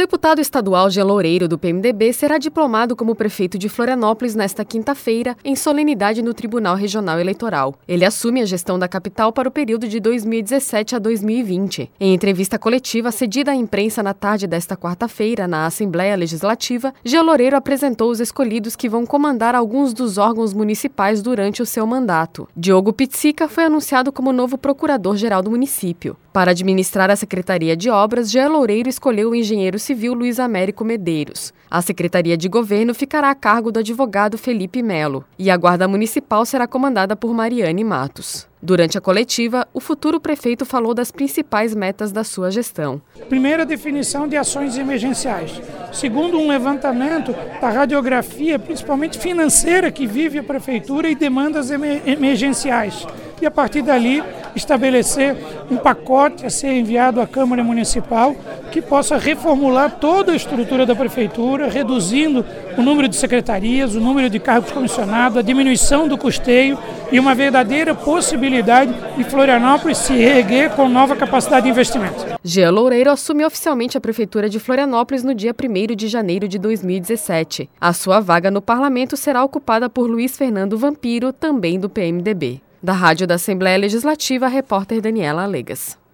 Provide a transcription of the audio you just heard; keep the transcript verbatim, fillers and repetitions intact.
deputado estadual Jean Loureiro, do P M D B, será diplomado como prefeito de Florianópolis nesta quinta-feira, em solenidade no Tribunal Regional Eleitoral. Ele assume a gestão da capital para o período de dois mil e dezessete a dois mil e vinte. Em entrevista coletiva cedida à imprensa na tarde desta quarta-feira, na Assembleia Legislativa, Jean Loureiro apresentou os escolhidos que vão comandar alguns dos órgãos municipais durante o seu mandato. Diogo Pizzica foi anunciado como novo procurador-geral do município. Para administrar a Secretaria de Obras, Jean Loureiro escolheu o engenheiro civil Luiz Américo Medeiros. A Secretaria de Governo ficará a cargo do advogado Felipe Melo e a Guarda Municipal será comandada por Mariane Matos. Durante a coletiva, o futuro prefeito falou das principais metas da sua gestão. Primeiro, a definição de ações emergenciais. Segundo, um levantamento da radiografia, principalmente financeira, que vive a prefeitura e demandas emer- emergenciais. E a partir dali, estabelecer um pacote a ser enviado à Câmara Municipal que possa reformular toda a estrutura da prefeitura, reduzindo o número de secretarias, o número de cargos comissionados, a diminuição do custeio e uma verdadeira possibilidade de Florianópolis se reerguer com nova capacidade de investimento. Jean Loureiro assume oficialmente a Prefeitura de Florianópolis no dia primeiro de janeiro de dois mil e dezessete. A sua vaga no parlamento será ocupada por Luiz Fernando Vampiro, também do P M D B. Da Rádio da Assembleia Legislativa, a repórter Daniela Alegas.